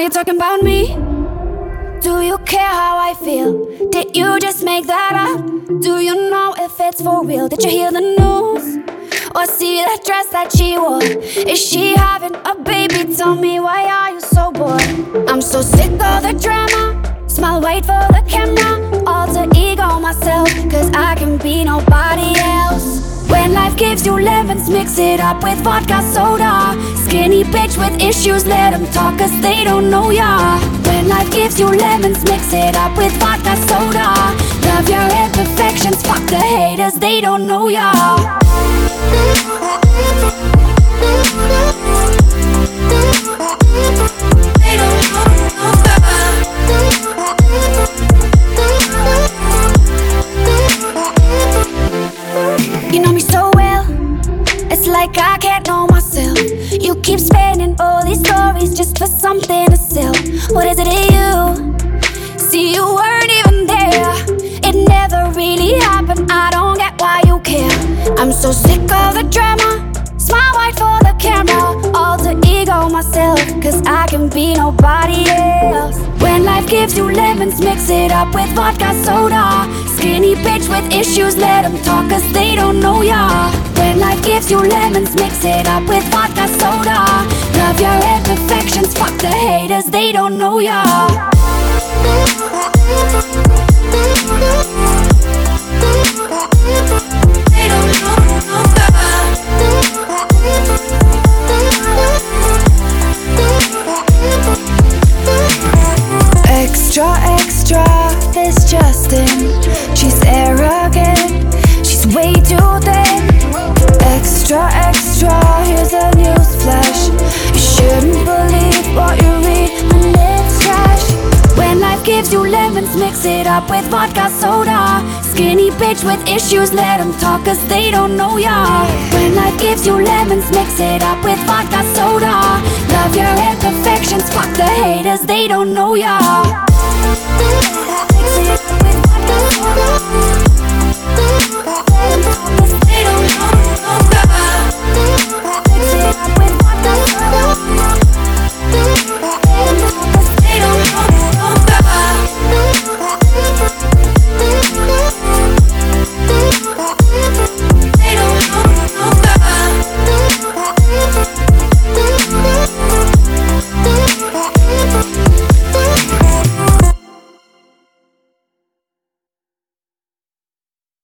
you talking about me? Do you care how I feel? Did you just make that up? Do you know if it's for real? Did you hear the news? Or see that dress that she wore? Is she having a baby? Tell me, why are you so bored? I'm so sick of the drama. Smile white for the camera. Alter ego myself, cause I can be nobody else. When life gives you lemons, mix it up with vodka soda. Skinny bitch with issues, let them talk cause they don't know ya. When life gives you lemons, mix it up with vodka soda. Love your imperfections, fuck the haters, they don't know ya. They don't know You know me so well, it's like I can't know myself. You keep spinning all these stories just for something to sell. What is it in you? See, you weren't even there. It never really happened, I don't get why you care. I'm so sick of the drama. Smile white for the camera. Alter ego myself, cause I can be nobody else. When life gives you lemons, mix it up with vodka soda. Skinny bitch with issues, let them talk cause they don't know ya. When life gives you lemons, mix it up with vodka soda. Love your imperfections, fuck the haters, they don't know ya. They don't know Extra, extra, this Justin. She's arrogant, she's way too thick. Extra, extra, here's a news flash. You shouldn't believe what you read, and it's trash. When life gives you lemons, mix it up with vodka soda. Skinny bitch with issues, let them talk cause they don't know ya. When life gives you lemons, mix it up with vodka soda. Love your imperfections, fuck the haters, they don't know ya. Mix it up with vodka soda.